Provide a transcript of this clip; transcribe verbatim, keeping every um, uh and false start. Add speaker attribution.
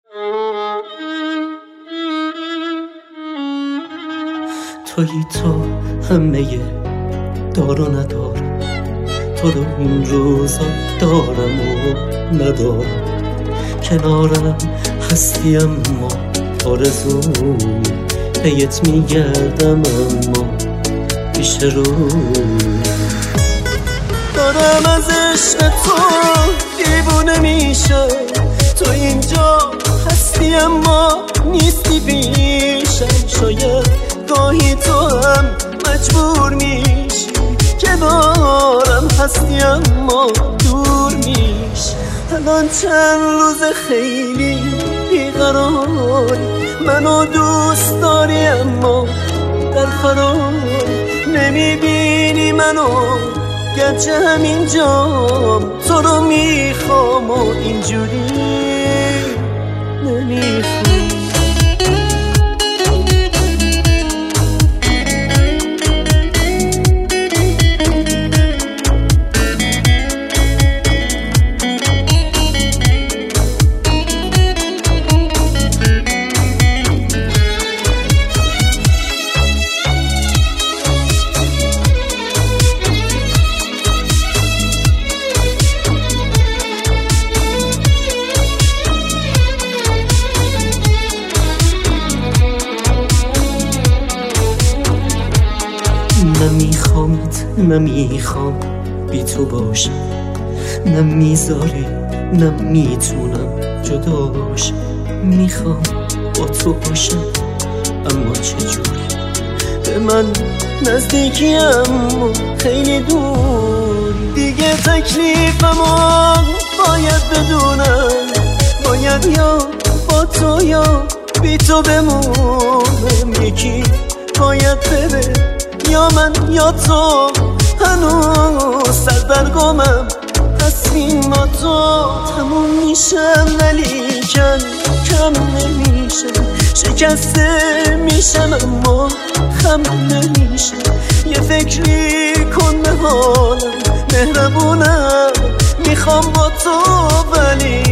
Speaker 1: تویی تو همه دار و ندار، تو رو این روزا دارم و ندارم، کنارم هستی اما آرزومی پیت میگردم اما پیش روی دارم از عشق تو دیوونه میشم، تو اینجا هستی اما نیستی پیشم، شاید گاهی تو هم مجبور میشی کنارم هستی اما دور میشی. الان چند روز خیلی بیقراری، منو دوست داری اما در فرار نمیبینی منو، گرچه همینجام تو رو میخوام و اینجوری نمیخوام. نمیخوامت نمیخوام بی تو باشم، نمیذاری نمیتونم جدا باشم، میخوام با تو باشم اما چجوری؟ به من نزدیکی اما خیلی دور، دیگه تکلیفمو باید بدونم، باید یا با تو یا بی تو بمونم، یکی باید بره یا من یا تو، هنوز سر برگامم تصمیم با تو تموم میشم ولی کن کم نمیشم، شکسته میشم اما خم نمیشم، یه فکری کن به حالم مهربونم، میخوام با تو ولی